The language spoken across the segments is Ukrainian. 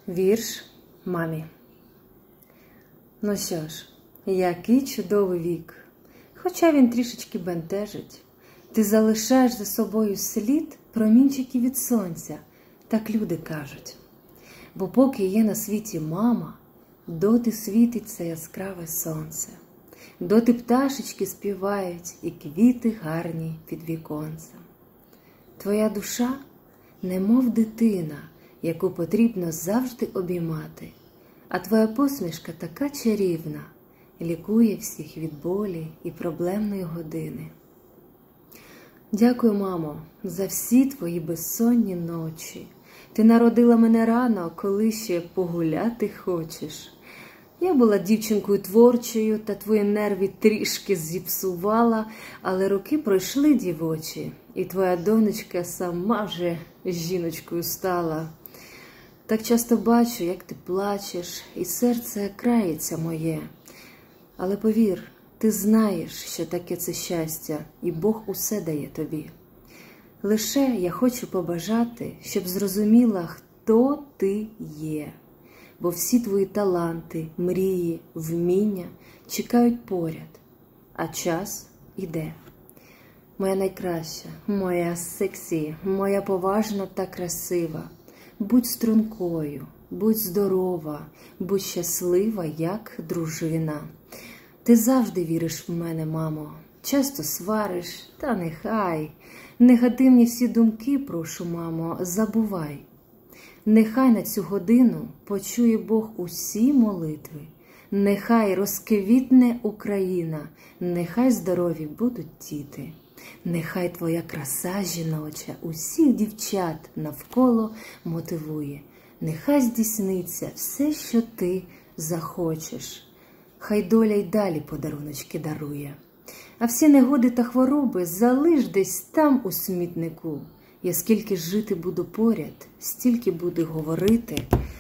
Вірш мамі. Ну що ж, який чудовий вік. Хоча він трішечки бентежить. Ти залишаєш за собою слід промінчиків від сонця, так люди кажуть. Бо поки є на світі мама, доти світить це яскраве сонце. Доти пташечки співають і квіти гарні під віконцем. Твоя душа немов дитина, яку потрібно завжди обіймати, а твоя посмішка така чарівна, лікує всіх від болі і проблемної години. Дякую, мамо, за всі твої безсонні ночі. Ти народила мене рано, коли ще погуляти хочеш. Я була дівчинкою творчою, та твої нерви трішки зіпсувала, але роки пройшли дівочі, і твоя донечка сама вже жіночкою стала. Так часто бачу, як ти плачеш, і серце крається моє. Але повір, ти знаєш, що таке це щастя, і Бог усе дає тобі. Лише я хочу побажати, щоб зрозуміла, хто ти є. Бо всі твої таланти, мрії, вміння чекають поряд, а час іде. Моя найкраща, моя сексі, моя поважна та красива. Будь стрункою, будь здорова, будь щаслива, як дружина. Ти завжди віриш в мене, мамо, часто свариш, та нехай. Негативні всі думки, прошу, мамо, забувай. Нехай на цю годину почує Бог усі молитви. Нехай розквітне Україна, нехай здорові будуть діти. Нехай твоя краса жіноча усіх дівчат навколо мотивує. Нехай здійсниться все, що ти захочеш. Хай доля й далі подаруночки дарує. А всі негоди та хвороби залиш десь там у смітнику. Я скільки жити буду поряд, стільки буду говорити.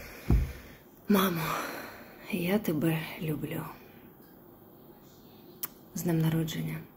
Мамо, я тебе люблю. З днем народження.